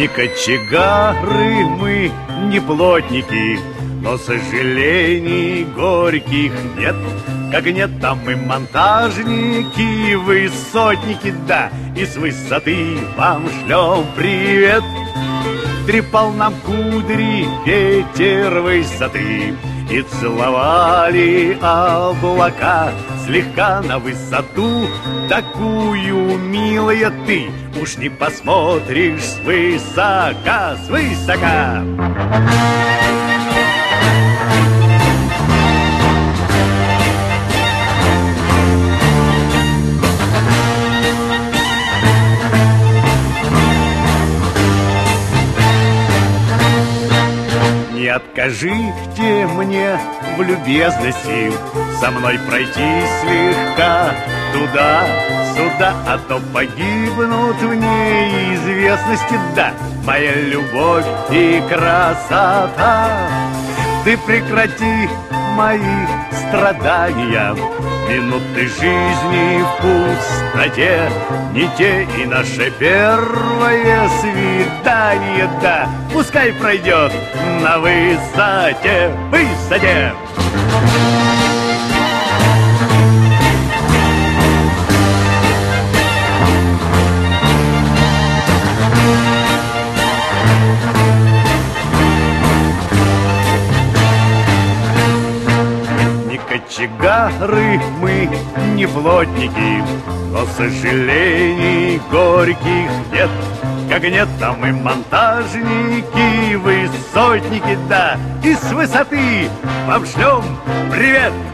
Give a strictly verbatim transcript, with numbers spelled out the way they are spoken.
Не кочегары мы, не плотники, но сожалений горьких нет. Как нет, там мы монтажники, высотники, да, и с высоты вам шлем привет. Трепал нам кудри ветер высоты, и целовали облака слегка на высоту. Такую, милая, ты уж не посмотришь свысока, свысока. Не откажите мне в любезности со мной пройти слегка туда-сюда, а то погибнут в неизвестности, да, моя любовь и красота. Ты прекрати мои страдания, минуты жизни в пустоте, не те и наше первое свидание, да, пускай пройдет на высоте, высоте. Кочегары мы, не плотники, но сожалений горьких нет. Как нет, там и монтажники, высотники, да, и с высоты вам шлем привет.